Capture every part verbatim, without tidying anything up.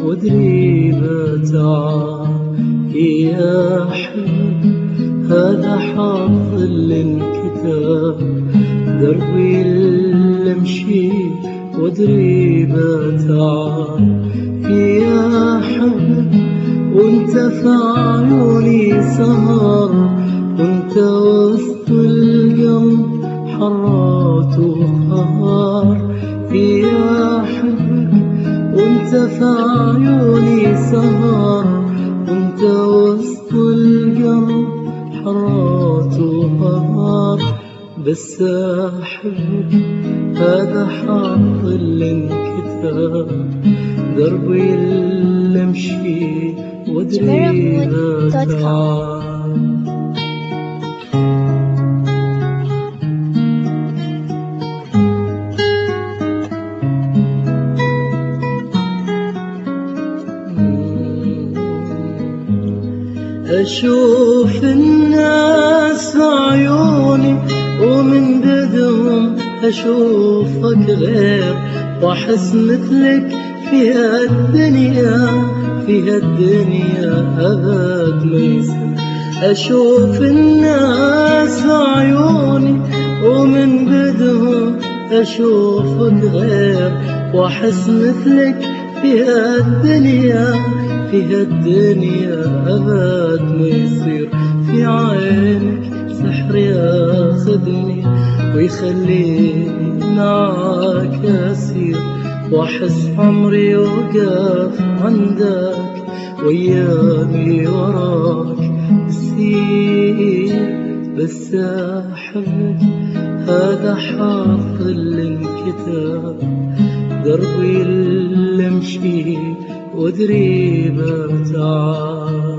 وادري بتعب يا حب. هذا حظ اللي انكتب دربي اللي امشي وادري بتعب يا حب. وانت في عيوني سهر وانت وسط القلب حرات وقهر يا حب. وانت في عيوني سهر وانت وسط القلب حرات وقهر. بس احبك هذا حظ اللي انكتب دربي اللي امشي وادري بتعب. أشوف الناس عيوني ومن بدهم أشوفك غير، وأحس مثلك في هالدنيا في هالدنيا أبد ما يصير. أشوف الناس عيوني ومن بدهم أشوفك غير، وأحس مثلك في هالدنيا في هالدنيا أبد ما يصير. في عينك سحر ياخذني ويخليني معاك أسير، وأحس عمري وقف عندك وأيامي وراك تسير. بس أحبك هذا حظ اللي انكتب دربي اللي امشي وادري بتعب.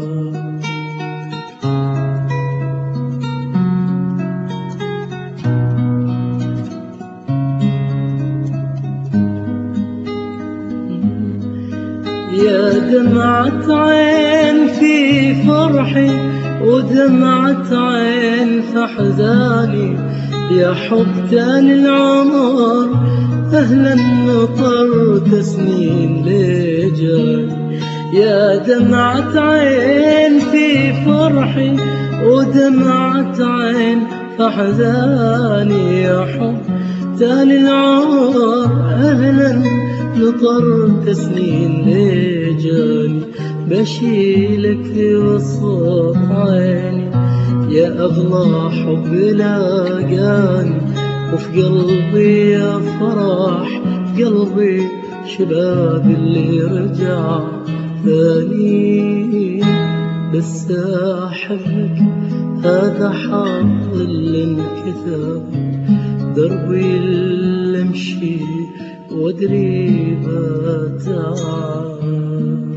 يا دمعة عين في فرحي ودمعة عين في حزاني، يا حب تاني العمر أهلا نطرت سنين لجاني. يا دمعة عين في فرحي ودمعة عين في حزاني، يا حب تاني العمر أهلا نطرت سنين لجاني. بشيلك في وسط عيني يا أغلى حب لاقاني، وفي قلبي يا فرح قلبي شباب اللي رجع ثاني. بس أحبك هذا حظ اللي انكتب دربي اللي امشي وادري بتعب.